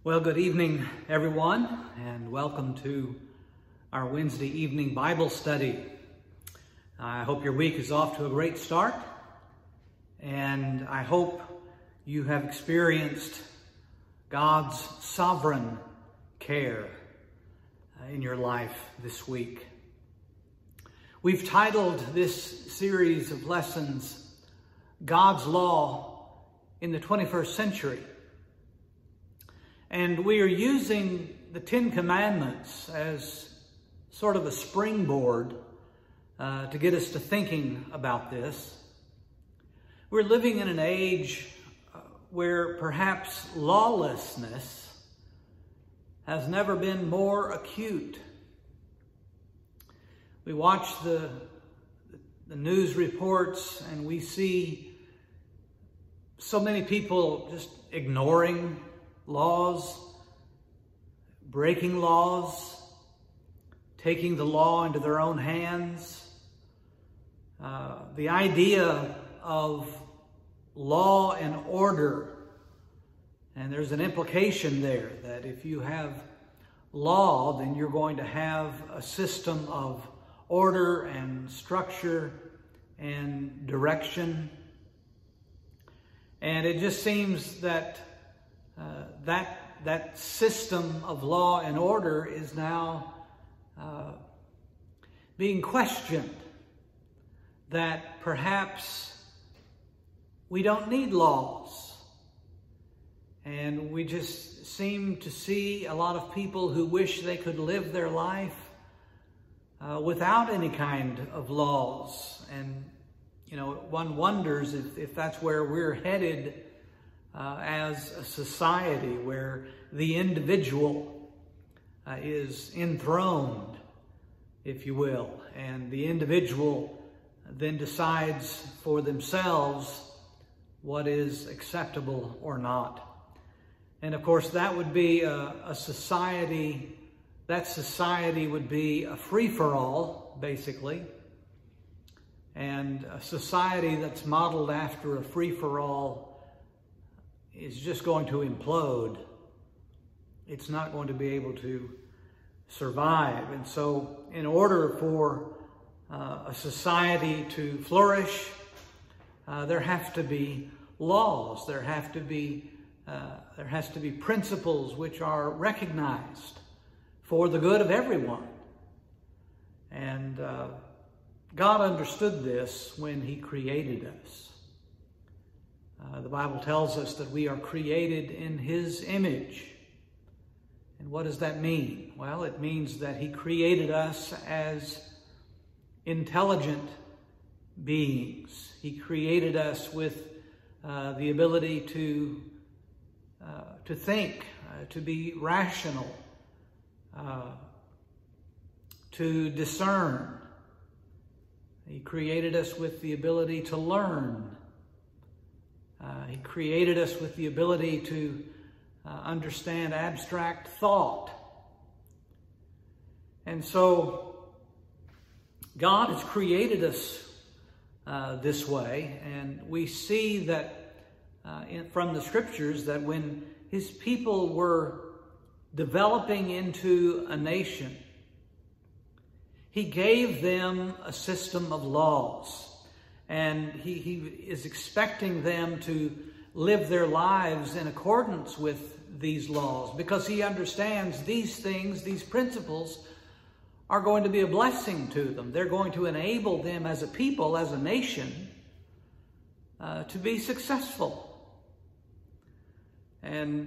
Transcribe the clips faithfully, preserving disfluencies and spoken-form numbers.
Well, good evening, everyone, and welcome to our Wednesday evening Bible study. I hope your week is off to a great start, and I hope you have experienced God's sovereign care in your life this week. We've titled this series of lessons, God's Law in the twenty-first Century. And we are using the Ten Commandments as sort of a springboard uh, to get us to thinking about this. We're living in an age uh, where perhaps lawlessness has never been more acute. We watch the, the news reports and we see so many people just ignoring laws, breaking laws, taking the law into their own hands. Uh, the idea of law and order, and there's an implication there that if you have law, then you're going to have a system of order and structure and direction. And it just seems that Uh, that that system of law and order is now uh, being questioned. That perhaps we don't need laws. And we just seem to see a lot of people who wish they could live their life uh, without any kind of laws. And, you know, one wonders if, if that's where we're headed Uh, as a society, where the individual uh, is enthroned, if you will, and the individual then decides for themselves what is acceptable or not. And of course, that would be a, a society, that society would be a free-for-all, basically, and a society that's modeled after a free-for-all is just going to implode. It's not going to be able to survive. And so in order for uh, a society to flourish, uh, there have to be laws. There have to be, uh, there has to be principles which are recognized for the good of everyone. And uh, God understood this when He created us. Uh, the Bible tells us that we are created in His image. And what does that mean? Well, it means that He created us as intelligent beings. He created us with uh, the ability to, uh, to think, uh, to be rational, uh, to discern. He created us with the ability to learn. Uh, he created us with the ability to uh, understand abstract thought. And so God has created us uh, this way, and we see that uh, in, from the scriptures that when His people were developing into a nation, He gave them a system of laws. And he, he is expecting them to live their lives in accordance with these laws, because He understands these things, these principles, are going to be a blessing to them. They're going to enable them as a people, as a nation, uh, to be successful. And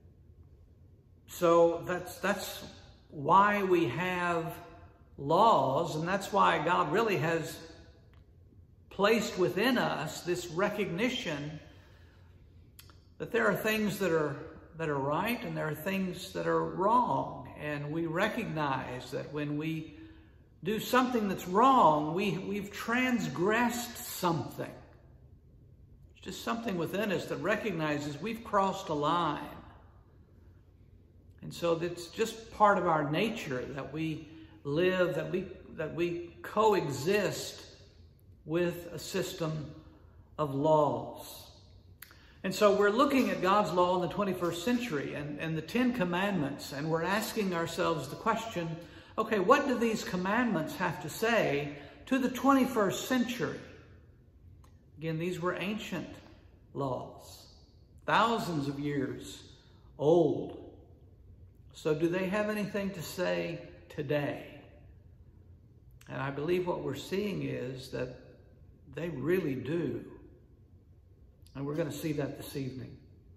so that's, that's why we have laws, and that's why God really has placed within us this recognition that there are things that are that are right and there are things that are wrong. And we recognize that when we do something that's wrong, we, we've transgressed something. It's just something within us that recognizes we've crossed a line. And so it's just part of our nature that we live, that we that we coexist with a system of laws. And so we're looking at God's law in the twenty-first century and, and the Ten Commandments, and we're asking ourselves the question, okay, what do these commandments have to say to the twenty-first century? Again, these were ancient laws, thousands of years old. So do they have anything to say today? And I believe what we're seeing is that they really do. And we're going to see that this evening.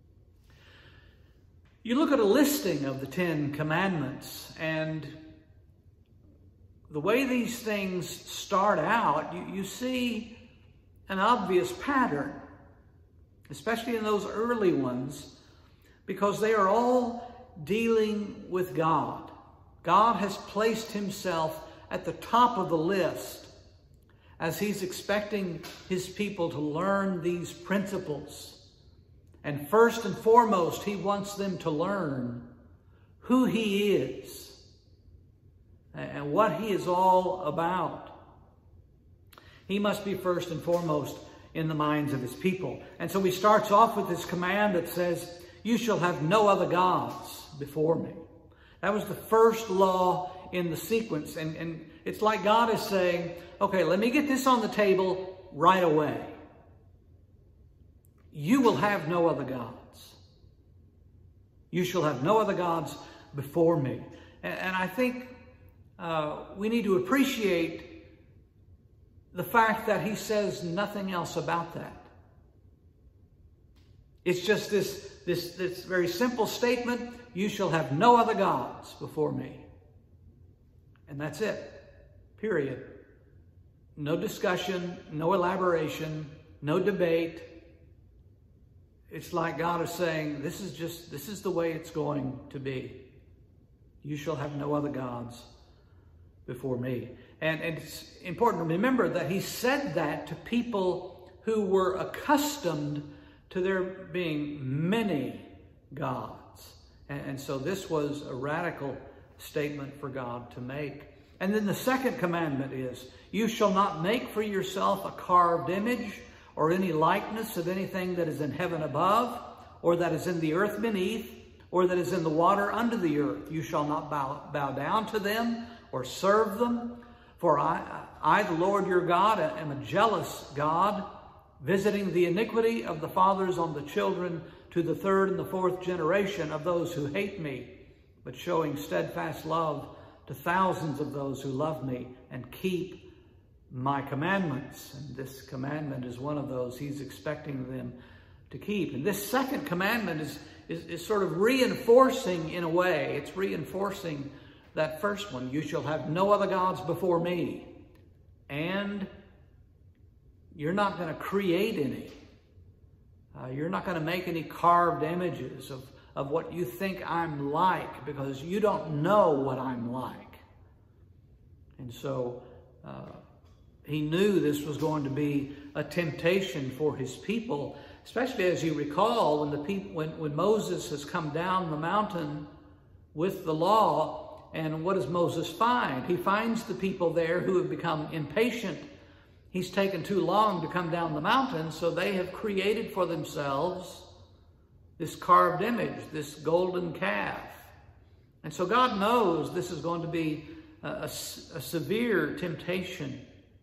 You look at a listing of the Ten Commandments, and the way these things start out, you, you see an obvious pattern, especially in those early ones, because they are all dealing with God. God has placed himself at the top of the list as he's expecting his people to learn these principles. And first and foremost, he wants them to learn who he is and what he is all about. He must be first and foremost in the minds of his people. And so he starts off with this command that says, "You shall have no other gods before me." That was the first law in the sequence. And, and it's like God is saying, okay, let me get this on the table right away. You will have no other gods. You shall have no other gods before me. And, and I think uh, we need to appreciate the fact that he says nothing else about that. It's just this, this, this very simple statement, you shall have no other gods before me. And that's it. Period. No discussion, no elaboration, no debate. It's like God is saying, this is just, this is the way it's going to be. You shall have no other gods before me. And, and it's important to remember that he said that to people who were accustomed to there being many gods. And, and so this was a radical statement for God to make. And then the second commandment is, you shall not make for yourself a carved image or any likeness of anything that is in heaven above, or that is in the earth beneath, or that is in the water under the earth. You shall not bow, bow down to them or serve them. For I, I, the Lord your God, am a jealous God, visiting the iniquity of the fathers on the children to the third and the fourth generation of those who hate me, but showing steadfast love to thousands of those who love me and keep my commandments. And this commandment is one of those he's expecting them to keep. And this second commandment is, is, is sort of reinforcing, in a way, it's reinforcing that first one. You shall have no other gods before me. And you're not going to create any. Uh, you're not going to make any carved images of of what you think I'm like, because you don't know what I'm like. And so uh, he knew this was going to be a temptation for his people, especially as you recall when the people, when, when Moses has come down the mountain with the law, and what does Moses find? He finds the people there who have become impatient. He's taken too long to come down the mountain, so they have created for themselves this carved image, this golden calf. And so God knows this is going to be a, a, a severe temptation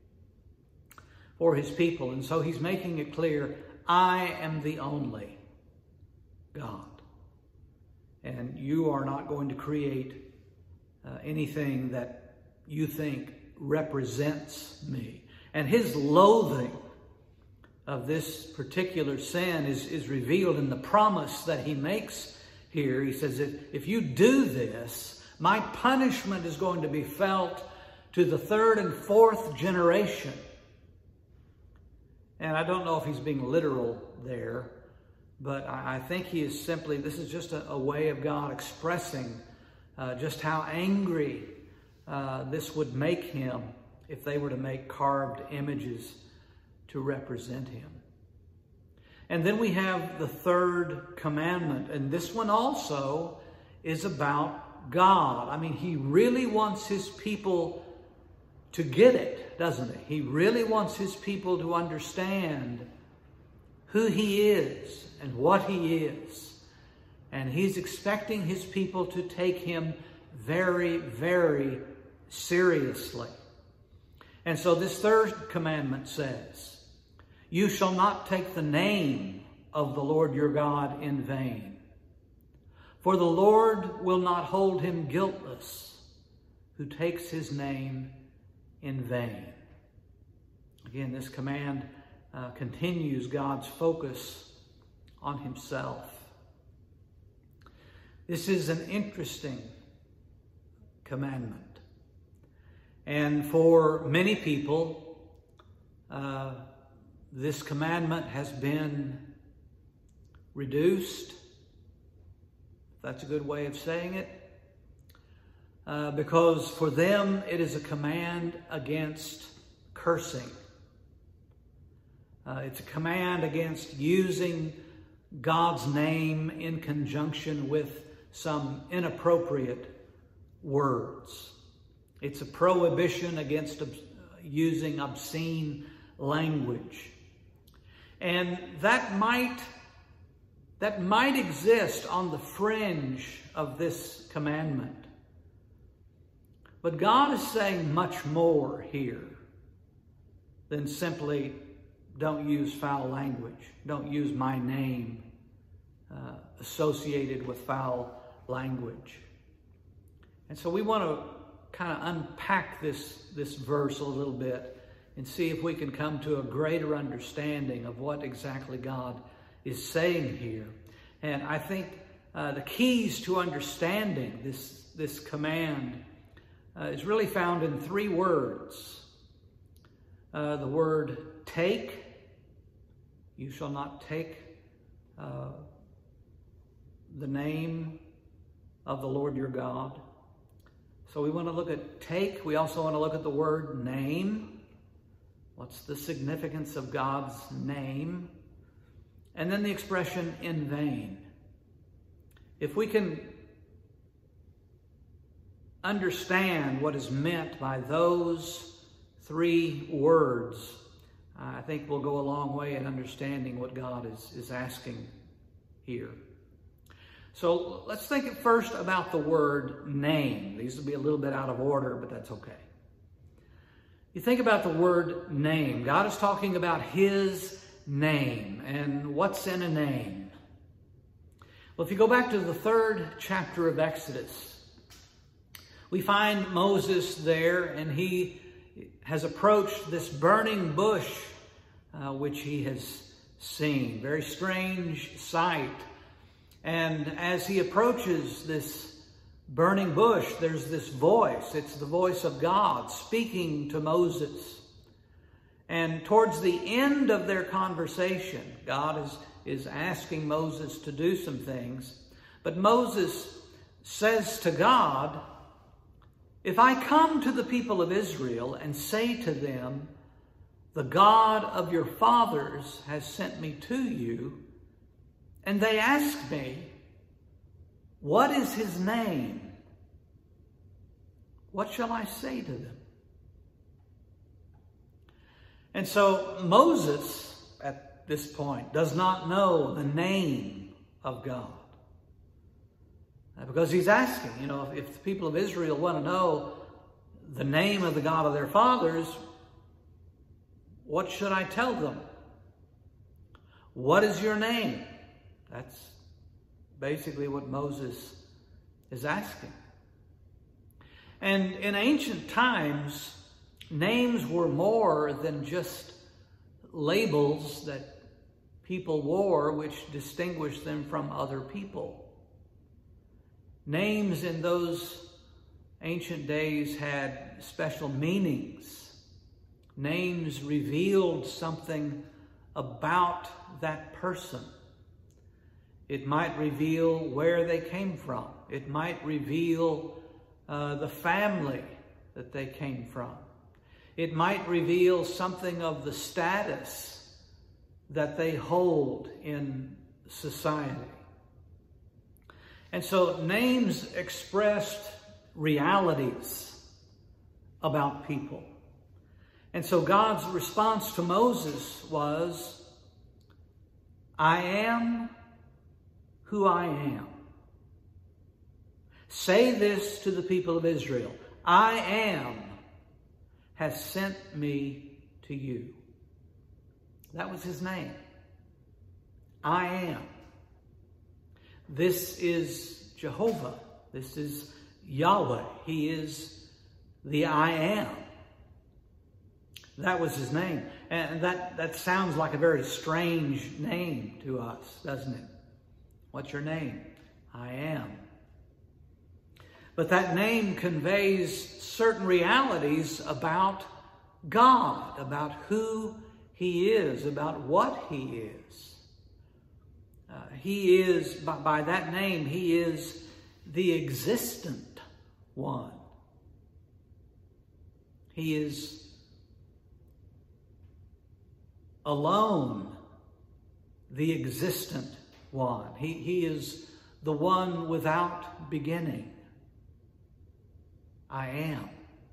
for his people. And so he's making it clear, I am the only God. And you are not going to create uh, anything that you think represents me. And his loathing of this particular sin is, is revealed in the promise that he makes here. He says, if, if you do this, my punishment is going to be felt to the third and fourth generation. And I don't know if he's being literal there, but I, I think he is simply, this is just a, a way of God expressing uh, just how angry uh, this would make him if they were to make carved images to represent him. And then we have the third commandment, and this one also is about God. I mean, he really wants his people to get it, doesn't he? He really wants his people to understand who he is and what he is. And he's expecting his people to take him very, very seriously. And so this third commandment says, you shall not take the name of the Lord your God in vain. For the Lord will not hold him guiltless who takes his name in vain. Again, this command uh, continues God's focus on himself. This is an interesting commandment. And for many people, uh, this commandment has been reduced. That's a good way of saying it. Uh, because for them, it is a command against cursing. Uh, it's a command against using God's name in conjunction with some inappropriate words. It's a prohibition against ob- using obscene language. And that might, that might exist on the fringe of this commandment. But God is saying much more here than simply don't use foul language. Don't use my name uh, associated with foul language. And so we want to kind of unpack this, this verse a little bit and see if we can come to a greater understanding of what exactly God is saying here. And I think uh, the keys to understanding this, this command uh, is really found in three words. Uh, the word take. You shall not take uh, the name of the Lord your God. So we want to look at take. We also want to look at the word name. What's the significance of God's name? And then the expression in vain. If we can understand what is meant by those three words, I think we'll go a long way in understanding what God is, is asking here. So let's think at first about the word name. These will be a little bit out of order, but that's okay. You think about the word name. God is talking about his name. And what's in a name? Well, if you go back to the third chapter of Exodus, we find Moses there, and he has approached this burning bush, uh, which he has seen. Very strange sight. And as he approaches this burning bush, there's this voice. It's the voice of God speaking to Moses. And towards the end of their conversation, God is, is asking Moses to do some things. But Moses says to God, if I come to the people of Israel and say to them, the God of your fathers has sent me to you, and they ask me, what is his name? What shall I say to them? And so Moses, at this point, does not know the name of God. Because he's asking, you know, if, if the people of Israel want to know the name of the God of their fathers, what should I tell them? What is your name? That's basically what Moses is asking. And in ancient times, names were more than just labels that people wore which distinguished them from other people. Names in those ancient days had special meanings. Names revealed something about that person. It might reveal where they came from. It might reveal uh, the family that they came from. It might reveal something of the status that they hold in society. And so names expressed realities about people. And so God's response to Moses was, I am who I am. Say this to the people of Israel. I am has sent me to you. That was his name. I am. This is Jehovah. This is Yahweh. He is the I am. That was his name. And that, that sounds like a very strange name to us, doesn't it? What's your name? I am. But that name conveys certain realities about God, about who he is, about what he is. Uh, he is, by, by that name, he is the existent one. He is alone the existent one. He, he is the one without beginning. I am.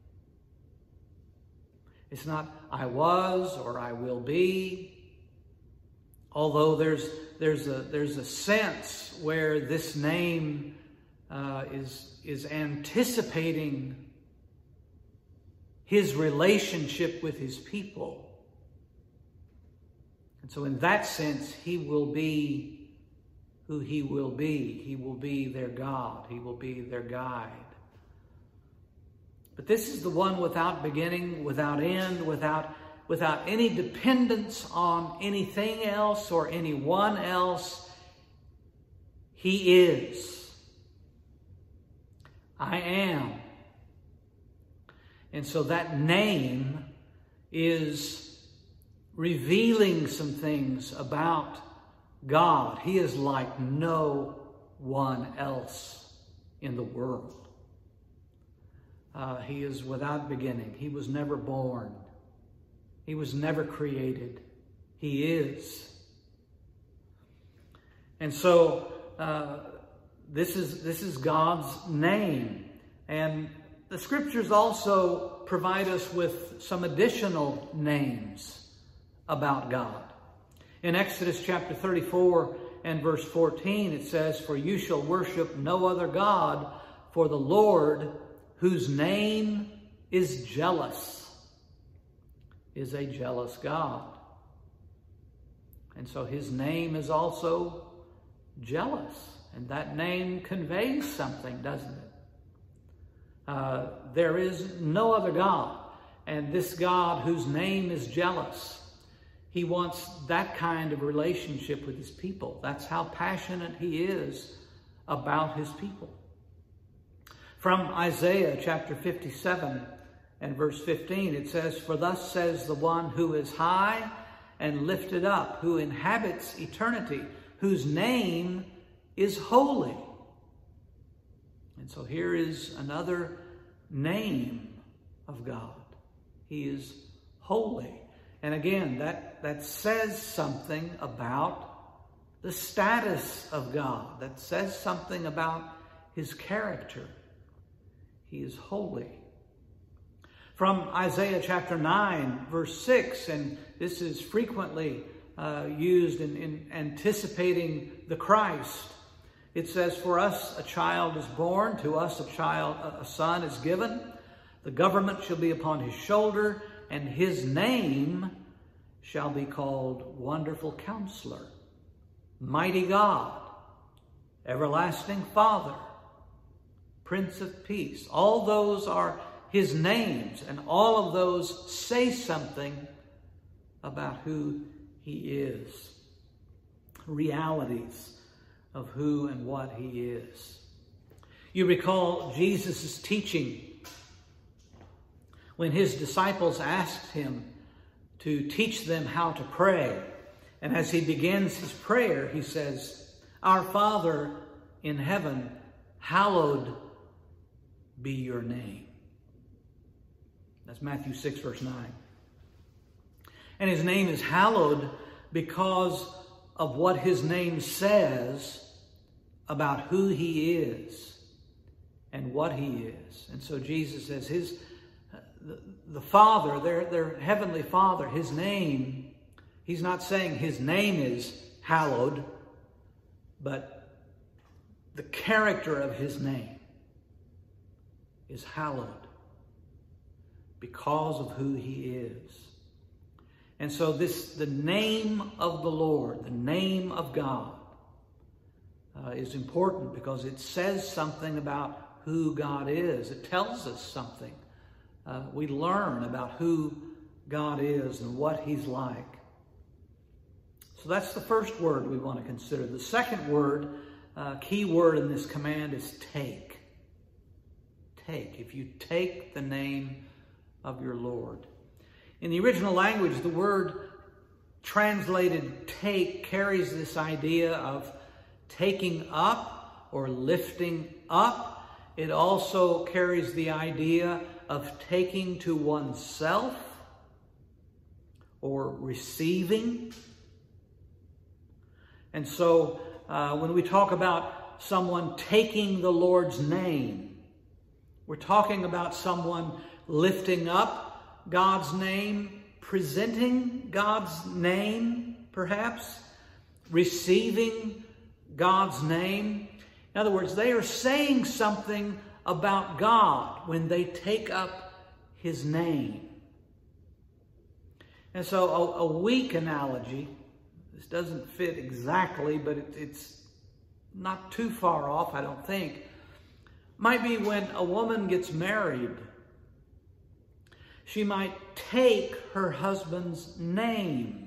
It's not I was or I will be. Although there's there's a there's a sense where this name uh, is is anticipating his relationship with his people. And so in that sense, he will be who he will be. He will be their God. He will be their guide. But this is the one without beginning, without end, without, without any dependence on anything else or anyone else. He is. I am. And so that name is revealing some things about God. He is like no one else in the world. Uh, he is without beginning. He was never born. He was never created. He is. And so uh, this is this is God's name. And the scriptures also provide us with some additional names about God. In Exodus chapter thirty-four and verse fourteen, it says, "For you shall worship no other God, for the Lord, whose name is jealous, is a jealous God." And so his name is also jealous. And that name conveys something, doesn't it? Uh, there is no other God. And this God whose name is jealous, he wants that kind of relationship with his people. That's how passionate he is about his people. From Isaiah chapter fifty-seven and verse fifteen, it says, "For thus says the one who is high and lifted up, who inhabits eternity, whose name is holy." And so here is another name of God. He is holy. And again, that, that says something about the status of God. That says something about his character. He is holy. From Isaiah chapter nine, verse six, and this is frequently uh, used in, in anticipating the Christ. It says, "For us a child is born, to us a child, a son is given. The government shall be upon his shoulder, and his name shall be called Wonderful Counselor, Mighty God, Everlasting Father, Prince of Peace." All those are his names, and all of those say something about who he is. Realities of who and what he is. You recall Jesus' teaching when his disciples asked him to teach them how to pray. And as he begins his prayer, he says, "Our Father in heaven, hallowed be your name." That's Matthew six, verse nine. And his name is hallowed because of what his name says about who he is and what he is. And so Jesus says his the, the Father, their, their heavenly Father, his name, he's not saying his name is hallowed, but the character of his name is hallowed because of who he is. And so this, the name of the Lord, the name of God, uh, is important because it says something about who God is. It tells us something. Uh, we learn about who God is and what he's like. So that's the first word we want to consider. The second word, uh, key word in this command is take. Take. If you take the name of your Lord. In the original language, the word translated take carries this idea of taking up or lifting up. It also carries the idea of taking to oneself or receiving. And so uh, when we talk about someone taking the Lord's name, we're talking about someone lifting up God's name, presenting God's name, perhaps, receiving God's name. In other words, they are saying something about God when they take up his name. And so a, a weak analogy, this doesn't fit exactly, but it, it's not too far off, I don't think, might be when a woman gets married. She might take her husband's name.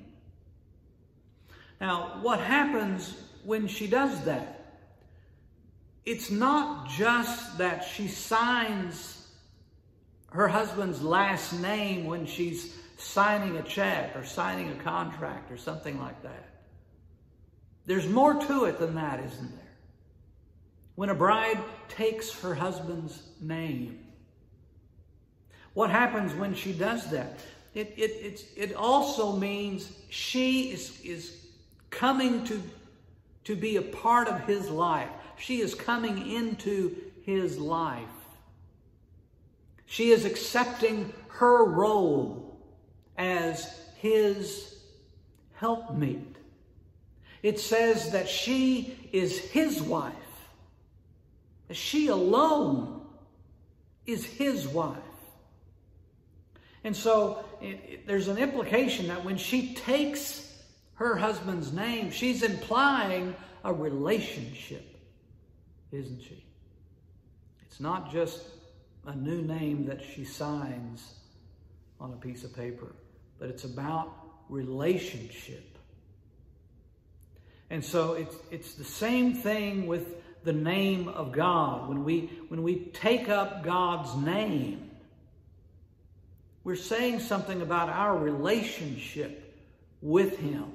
Now, what happens when she does that? It's not just that she signs her husband's last name when she's signing a check or signing a contract or something like that. There's more to it than that, isn't there? When a bride takes her husband's name. What happens when she does that? It, it, it's, it also means she is, is coming to, to be a part of his life. She is coming into his life. She is accepting her role as his helpmeet. It says that she is his wife. She alone is his wife. And so it, it, there's an implication that when she takes her husband's name, she's implying a relationship, isn't she? It's not just a new name that she signs on a piece of paper, but it's about relationship. And so it's, it's the same thing with the name of God. When we, when we take up God's name, we're saying something about our relationship with him.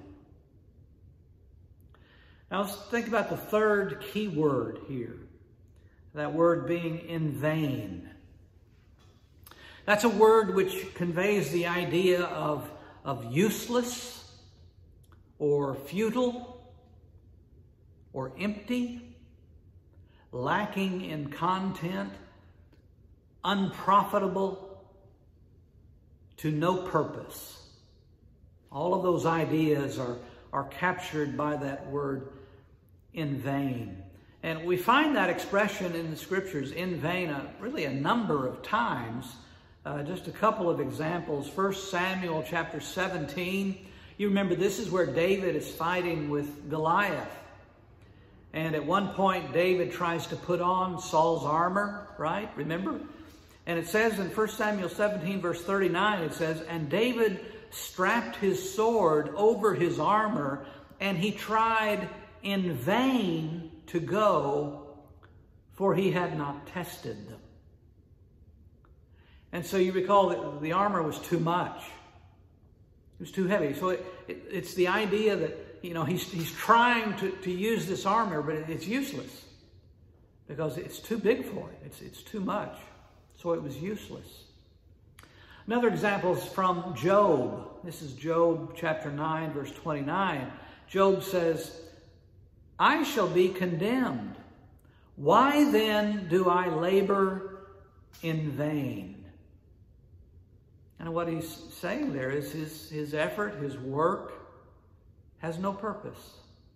Now let's think about the third key word here. That word being in vain. That's a word which conveys the idea of, of useless or futile or empty, lacking in content, unprofitable, to no purpose. All of those ideas are, are captured by that word in vain. And we find that expression in the scriptures, in vain, uh, really a number of times. Uh, just a couple of examples. First Samuel chapter seventeen. You remember this is where David is fighting with Goliath. And at one point, David tries to put on Saul's armor, right? Remember? And it says in First Samuel seventeen, verse thirty-nine, it says, "And David strapped his sword over his armor, and he tried in vain to go, for he had not tested them." And so you recall that the armor was too much. It was too heavy. So it, it, it's the idea that, you know, he's, he's trying to, to use this armor, but it's useless because it's too big for him. It's, it's too much. So it was useless. Another example is from Job. This is Job chapter nine, verse twenty-nine. Job says, "I shall be condemned. Why then do I labor in vain?" And what he's saying there is his, his effort, his work has no purpose.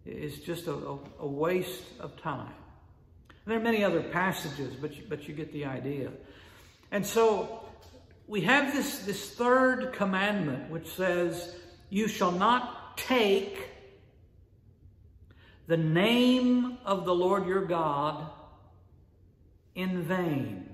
is just a, a, a waste of time. And there are many other passages, but you, but you get the idea. And so we have this, this third commandment, which says, you shall not take the name of the Lord your God in vain.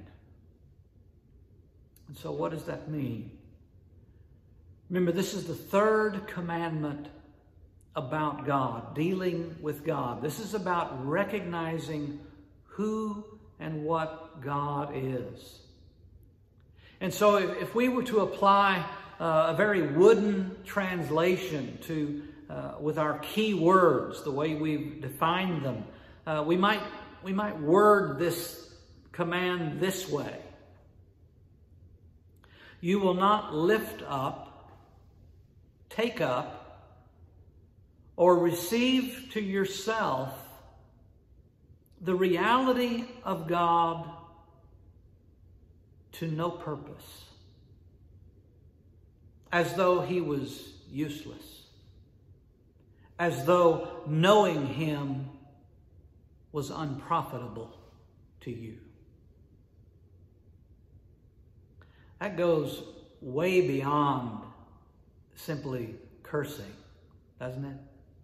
And so what does that mean? Remember, this is the third commandment about God, dealing with God. This is about recognizing who and what God is. And so if, if we were to apply uh, a very wooden translation to uh, with our key words, the way we've defined them, uh, we might we might word this command this way. You will not lift up, take up, or receive to yourself the reality of God to no purpose, as though he was useless, as though knowing him was unprofitable to you. That goes way beyond simply cursing, doesn't it?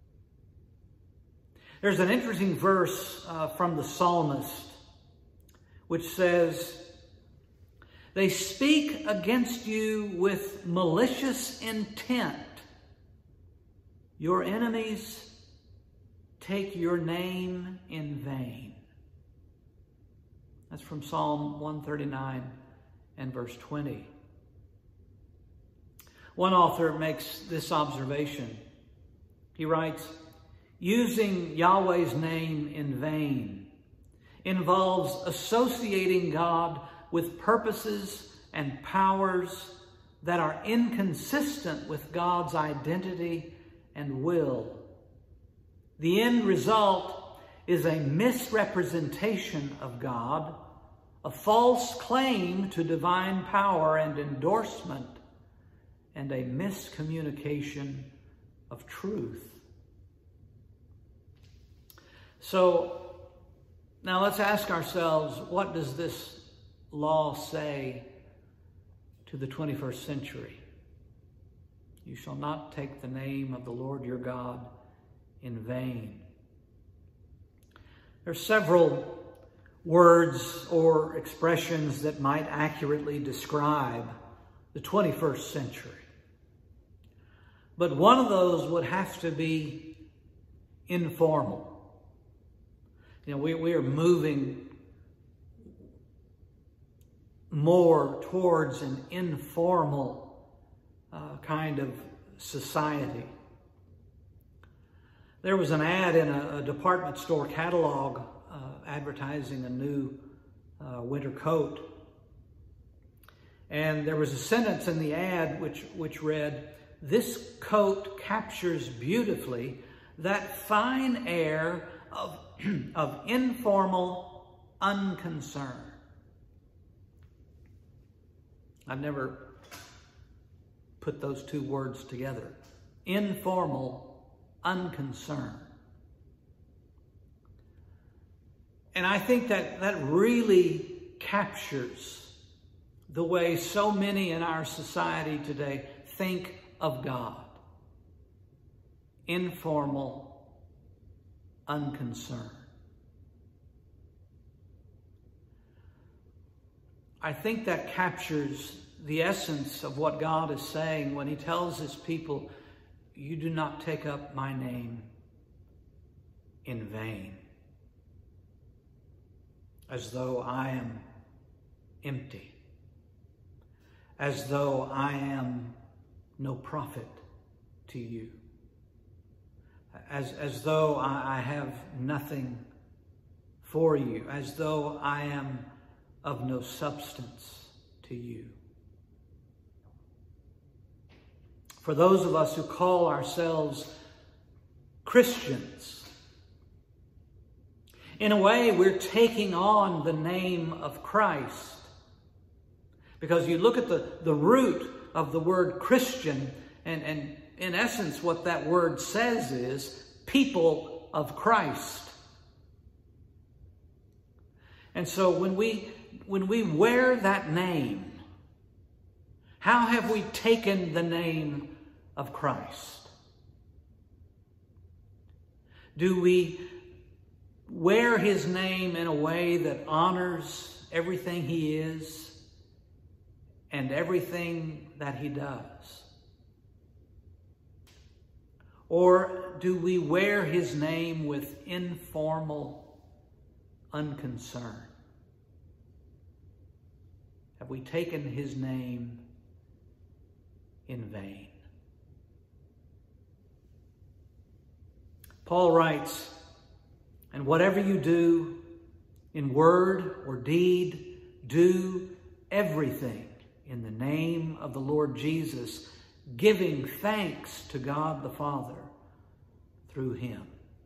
There's an interesting verse uh, from the psalmist which says, they speak against you with malicious intent. Your enemies take your name in vain. That's from Psalm one thirty-nine and verse twenty. One author makes this observation. He writes, using Yahweh's name in vain involves associating God with purposes and powers that are inconsistent with God's identity and will. The end result is a misrepresentation of God, a false claim to divine power and endorsement, and a miscommunication of truth. So now let's ask ourselves, what does this law say to the twenty-first century? You shall not take the name of the Lord your God in vain. There are several words or expressions that might accurately describe the twenty-first century. But one of those would have to be informal. You know, we, we are moving more towards an informal uh, kind of society. There was an ad in a, a department store catalog uh, advertising a new uh, winter coat. And there was a sentence in the ad which, which read, "This coat captures beautifully that fine air of, of informal unconcern." I've never put those two words together. Informal unconcern. And I think that that really captures the way so many in our society today think of God. Informal unconcern. I think that captures the essence of what God is saying when he tells his people, you do not take up my name in vain, as though I am empty, as though I am no profit to you, as, as though I, I have nothing for you, as though I am of no substance to you. For those of us who call ourselves Christians, in a way we're taking on the name of Christ. Because you look at the, the root of the word Christian, and, and in essence what that word says is people of Christ. And so when we, when we wear that name, how have we taken the name of Christ? Do we wear his name in a way that honors everything he is and everything that he does? Or do we wear his name with informal unconcern? Have we taken his name in vain? Paul writes, "And whatever you do, in word or deed, do everything in the name of the Lord Jesus, giving thanks to God the Father through him."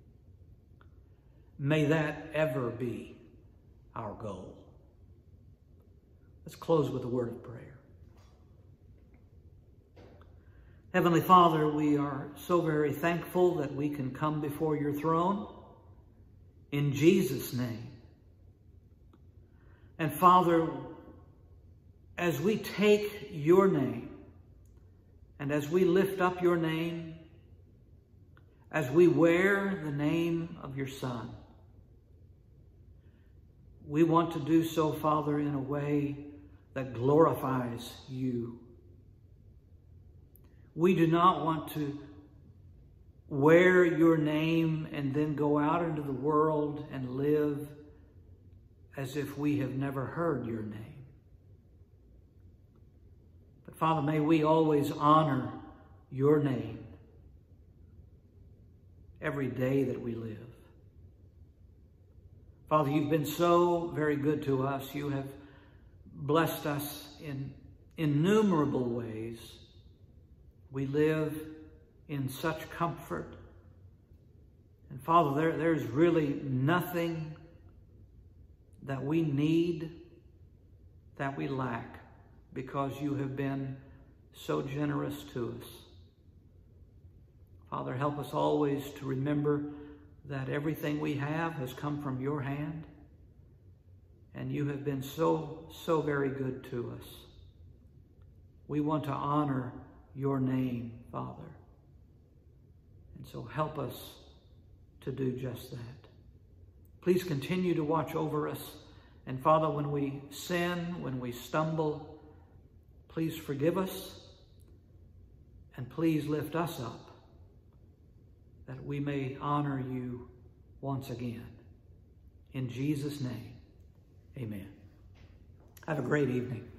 May that ever be our goal. Let's close with a word of prayer. Heavenly Father, we are so very thankful that we can come before your throne in Jesus' name. And Father, as we take your name and as we lift up your name, as we wear the name of your Son, we want to do so, Father, in a way that glorifies you. We do not want to wear your name and then go out into the world and live as if we have never heard your name. But Father, may we always honor your name every day that we live. Father, you've been so very good to us. You have blessed us in innumerable ways. We live in such comfort. And Father, there, there's really nothing that we need, that we lack, because you have been so generous to us. Father, help us always to remember that everything we have has come from your hand, and you have been so, so very good to us. We want to honor your name, Father. And so help us to do just that. Please continue to watch over us. And Father, when we sin, when we stumble, please forgive us. And please lift us up, that we may honor you once again. In Jesus' name, amen. Have a great evening.